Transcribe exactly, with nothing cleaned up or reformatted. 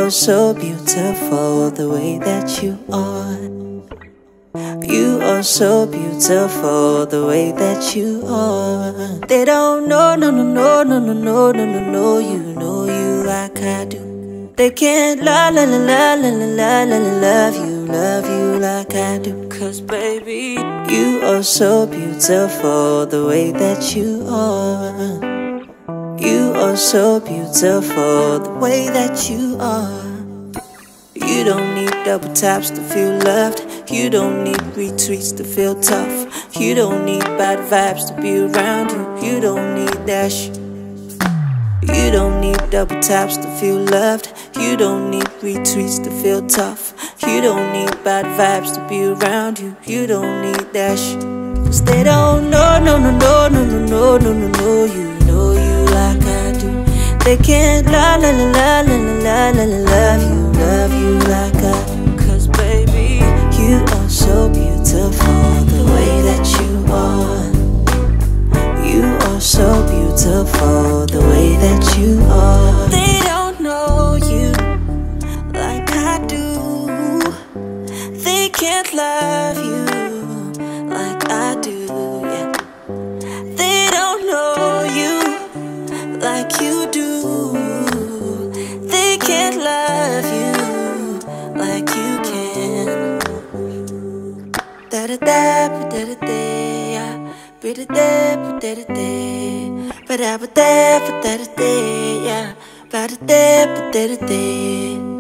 are so beautiful the way that you are. You are so beautiful the way that you are. They don't know, no, no, no, no, no, no, no, no, no, you know you like I do. They can't la la la la la la la la love you, love you like I do. Cause baby, you are so beautiful the way that you are. You are so beautiful the way that you are. You don't need double taps to feel loved. You don't need retweets to feel tough. You don't need bad vibes to be around you. You don't need that shit. You don't need double taps to feel loved. You don't need retweets to feel tough. You don't need bad vibes to be around you. You don't need that shit. Cause they don't know, no, no, no, no, no, no, no, no, no, you know you like I do. They can't la la la la la la la la love you, love you like I do. Cause baby, you are so beautiful the way that you are. You are so beautiful the way that you are. They don't know you like I do. They can't love you like I do, yeah. They don't know you like you do. They can't love you like you can. Da da da da da da. Ba da da ba da da da. Ba da ba da ba da da da. Ba da da ba da da da.